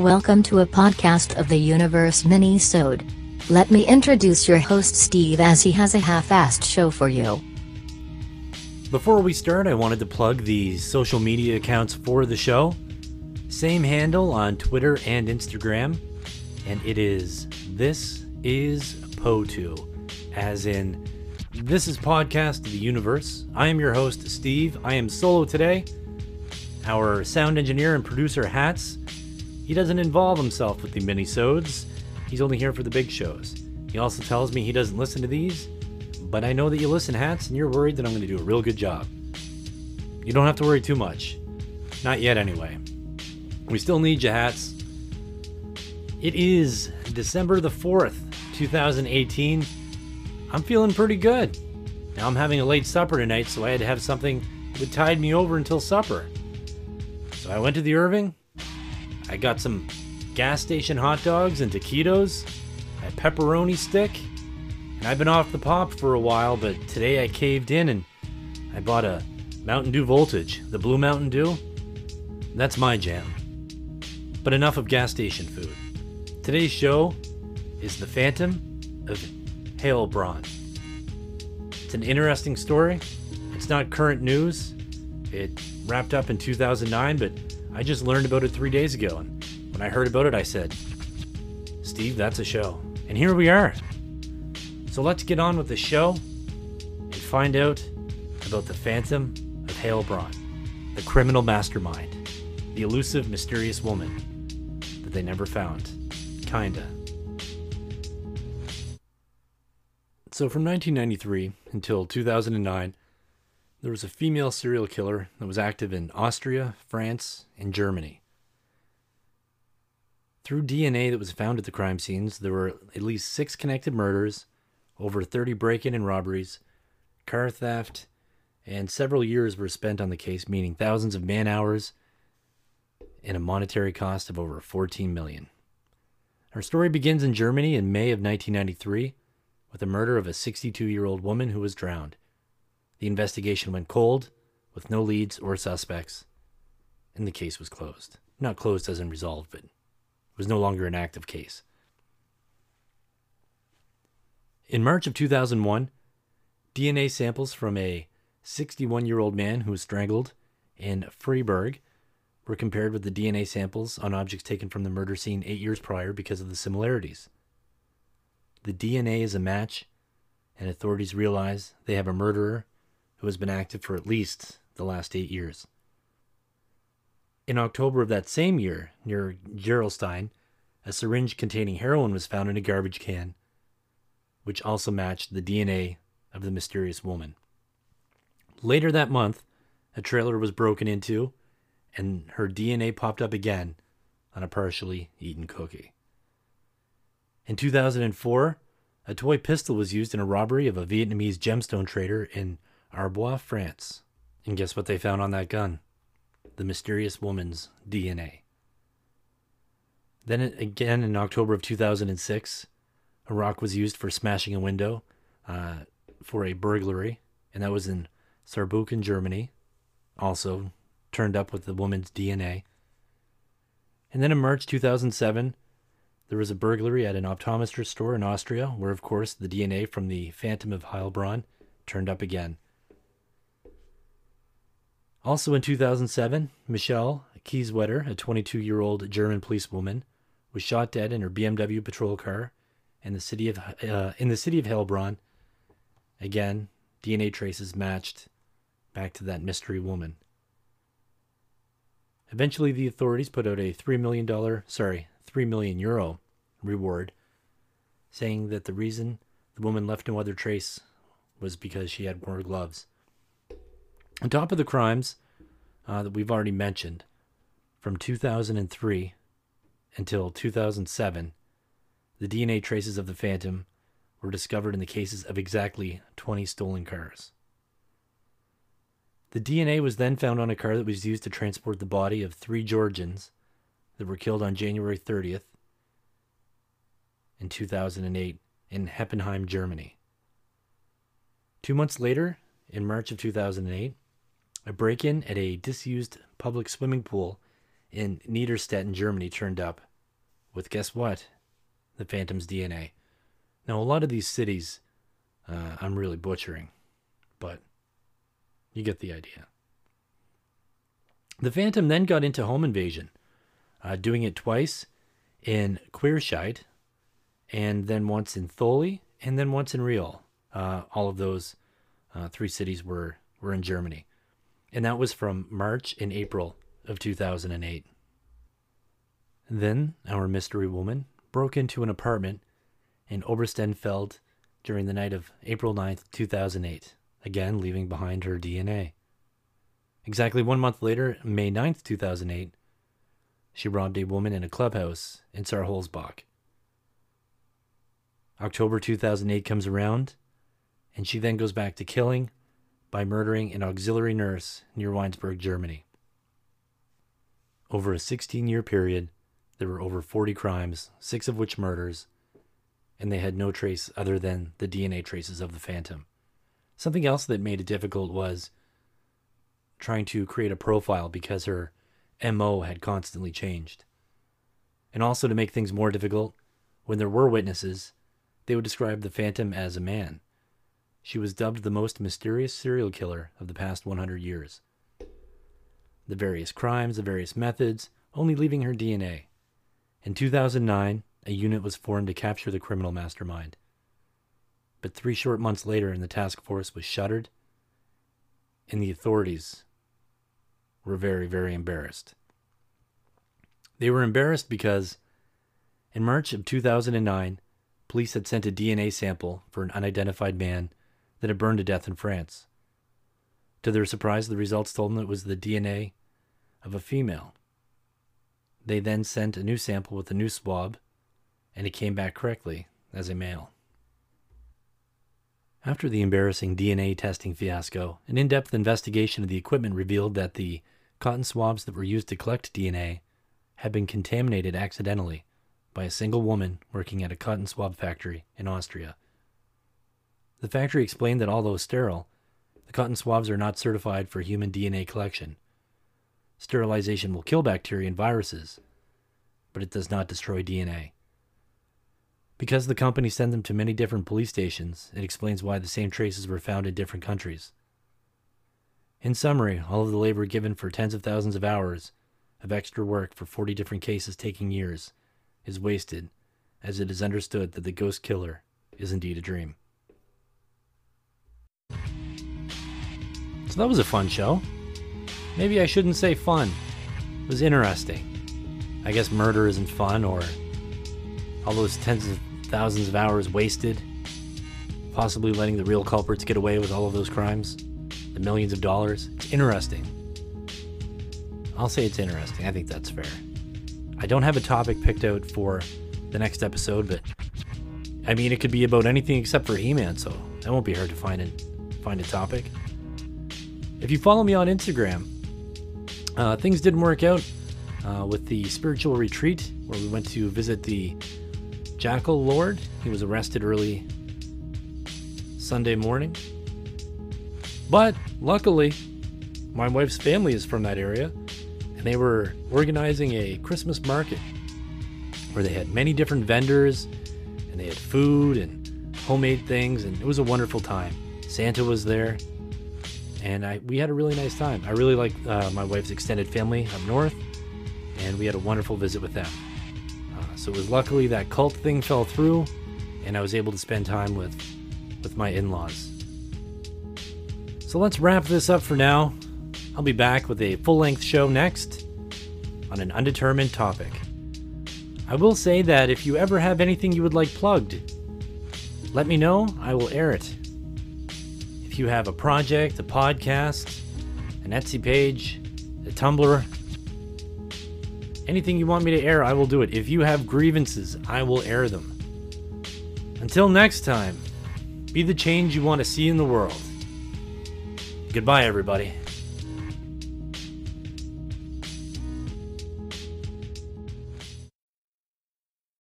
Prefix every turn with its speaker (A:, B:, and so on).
A: Welcome to a podcast of the Universe Mini-Sode. Let me introduce your host Steve, as he has a half-assed show for you.
B: Before we start, I wanted to plug the social media accounts for the show. Same handle on Twitter and Instagram, and it is This Is POTU, as in This is Podcast of the Universe. I am your host, Steve. I am solo today. Our sound engineer and producer, Hats, he doesn't involve himself with the mini-sodes. He's only here for the big shows. He also tells me he doesn't listen to these, but I know that you listen, Hats, and you're worried that I'm going to do a real good job. You don't have to worry too much. Not yet, anyway. We still need you, Hats. It is December the 4th, 2018. I'm feeling pretty good. Now I'm having a late supper tonight, so I had to have something that would tide me over until supper. So I went to the Irving. I got some gas station hot dogs and taquitos, a pepperoni stick, and I've been off the pop for a while, but today I caved in and I bought a Mountain Dew Voltage, the Blue Mountain Dew. That's my jam. But enough of gas station food. Today's show is The Phantom of Heilbronn. It's an interesting story. It's not current news. It wrapped up in 2009, but I just learned about it 3 days ago, and when I heard about it, I said, Steve, that's a show. And here we are. So let's get on with the show and find out about the Phantom of Heilbronn, the criminal mastermind, the elusive, mysterious woman that they never found. Kinda. So from 1993 until 2009, there was a female serial killer that was active in Austria, France, and Germany. Through DNA that was found at the crime scenes, there were at least 6 connected murders, over 30 break-in and robberies, car theft, and several years were spent on the case, meaning thousands of man-hours and a monetary cost of over $14 million. Our story begins in Germany in May of 1993 with the murder of a 62-year-old woman who was drowned. The investigation went cold, with no leads or suspects, and the case was closed. Not closed as in resolved, but it was no longer an active case. In March of 2001, DNA samples from a 61-year-old man who was strangled in Freiburg were compared with the DNA samples on objects taken from the murder scene 8 years prior because of the similarities. The DNA is a match, and authorities realize they have a murderer who has been active for at least the last 8 years. In October of that same year, near Gerolstein, a syringe containing heroin was found in a garbage can, which also matched the DNA of the mysterious woman. Later that month, a trailer was broken into, and her DNA popped up again on a partially eaten cookie. In 2004, a toy pistol was used in a robbery of a Vietnamese gemstone trader in Arbois, France. And guess what they found on that gun? The mysterious woman's DNA. Then again in October of 2006, a rock was used for smashing a window for a burglary, and that was in Saarbrücken, Germany. Also turned up with the woman's DNA. And then in March 2007, there was a burglary at an optometrist store in Austria, where of course the DNA from the Phantom of Heilbronn turned up again. Also in 2007, Michelle Kieswetter, a 22-year-old German policewoman, was shot dead in her BMW patrol car in the city of Heilbronn. Again, DNA traces matched back to that mystery woman. Eventually, the authorities put out a €3 million reward, saying that the reason the woman left no other trace was because she had worn gloves. On top of the crimes that we've already mentioned, from 2003 until 2007, the DNA traces of the Phantom were discovered in the cases of exactly 20 stolen cars. The DNA was then found on a car that was used to transport the body of 3 Georgians that were killed on January 30th in 2008 in Heppenheim, Germany. 2 months later, in March of 2008, a break-in at a disused public swimming pool in Niederstetten, Germany turned up, with, guess what? The Phantom's DNA. Now, a lot of these cities, I'm really butchering, but you get the idea. The Phantom then got into home invasion, doing it twice in Queerscheid, and then once in Thole, and then once in Riol. All of those 3 cities were in Germany. And that was from March and April of 2008. Then our mystery woman broke into an apartment in Oberstenfeld during the night of April 9th, 2008, again leaving behind her DNA. Exactly 1 month later, May 9th, 2008, she robbed a woman in a clubhouse in Saarholzbach. October 2008 comes around, and she then goes back to killing by murdering an auxiliary nurse near Weinsberg, Germany. Over a 16-year period, there were over 40 crimes, 6 of which murders, and they had no trace other than the DNA traces of the Phantom. Something else that made it difficult was trying to create a profile because her MO had constantly changed. And also to make things more difficult, when there were witnesses, they would describe the Phantom as a man. She was dubbed the most mysterious serial killer of the past 100 years. The various crimes, the various methods, only leaving her DNA. In 2009, a unit was formed to capture the criminal mastermind. But 3 short months later, the task force was shuttered, and the authorities were very, very embarrassed. They were embarrassed because in March of 2009, police had sent a DNA sample for an unidentified man that had burned to death in France. To their surprise, the results told them it was the DNA of a female. They then sent a new sample with a new swab, and it came back correctly as a male. After the embarrassing DNA testing fiasco, an in-depth investigation of the equipment revealed that the cotton swabs that were used to collect DNA had been contaminated accidentally by a single woman working at a cotton swab factory in Austria. The factory explained that although sterile, the cotton swabs are not certified for human DNA collection. Sterilization will kill bacteria and viruses, but it does not destroy DNA. Because the company sent them to many different police stations, it explains why the same traces were found in different countries. In summary, all of the labor given for tens of thousands of hours of extra work for 40 different cases taking years is wasted, as it is understood that the ghost killer is indeed a dream. So that was a fun show. Maybe I shouldn't say fun. It was interesting. I guess murder isn't fun, or all those tens of thousands of hours wasted, possibly letting the real culprits get away with all of those crimes, the millions of dollars. It's interesting. I'll say it's interesting. I think that's fair. I don't have a topic picked out for the next episode, but I mean, it could be about anything except for He-Man, so that won't be hard to find a topic. If you follow me on Instagram, things didn't work out with the spiritual retreat where we went to visit the Jackal Lord. He was arrested early Sunday morning. But luckily, my wife's family is from that area, and they were organizing a Christmas market where they had many different vendors, and they had food and homemade things, and it was a wonderful time. Santa was there, and we had a really nice time. I really like my wife's extended family up north, and we had a wonderful visit with them. So it was luckily that cult thing fell through, and I was able to spend time with my in-laws. So let's wrap this up for now. I'll be back with a full-length show next on an undetermined topic. I will say that if you ever have anything you would like plugged, let me know. I will air it. If you have a project, a podcast, an Etsy page, a Tumblr, anything you want me to air, I will do it. If you have grievances, I will air them. Until next time, be the change you want to see in the world. Goodbye, everybody.